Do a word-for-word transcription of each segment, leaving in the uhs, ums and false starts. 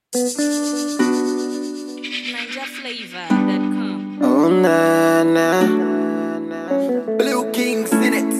Niger Flavor dot com. Oh na na, Blue Kings in it.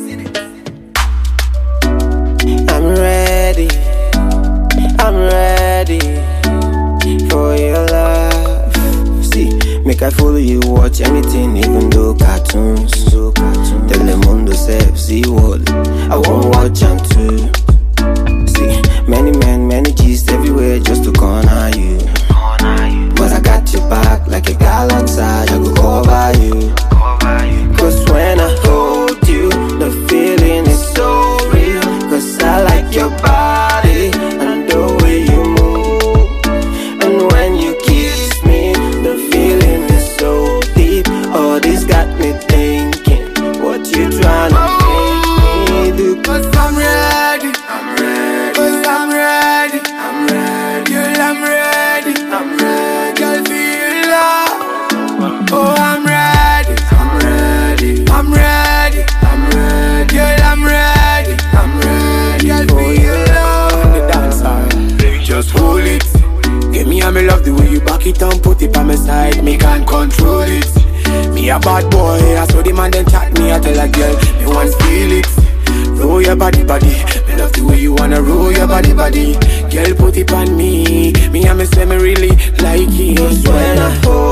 I'm ready, I'm ready for your love. See, make I follow you, watch anything, even though cartoons. So cartoons. Tell the mundo self, see what I won't watch them too. See, many men, many G's everywhere just to corner you. Cause I got your back like a gallant side, I go cover you. Cause when I hold you, the feeling is so real. Cause I like your body and the way you move. And when you kiss me, the feeling is so deep. Oh, this got me thinking, what you tryna make me do? Cause I'm ready, I'm ready. Cause I'm ready, I'm ready. Girl, I'm ready, I'm ready. Girl, feel love. Oh, I'm ready, I'm ready. I'm ready, I'm ready. Girl, I'm ready, I'm ready. Girl, feel love. On the dance hall, baby, just hold it. Give me a me love the way you back it and put it on my side. Me can't control it. Me a bad boy, I saw the man then chat me. I tell a girl, me want feel it. Roll your body, body. Me love the way you wanna roll your body, body. Girl, put it on me. Me and me say me really like it. Cause when I hold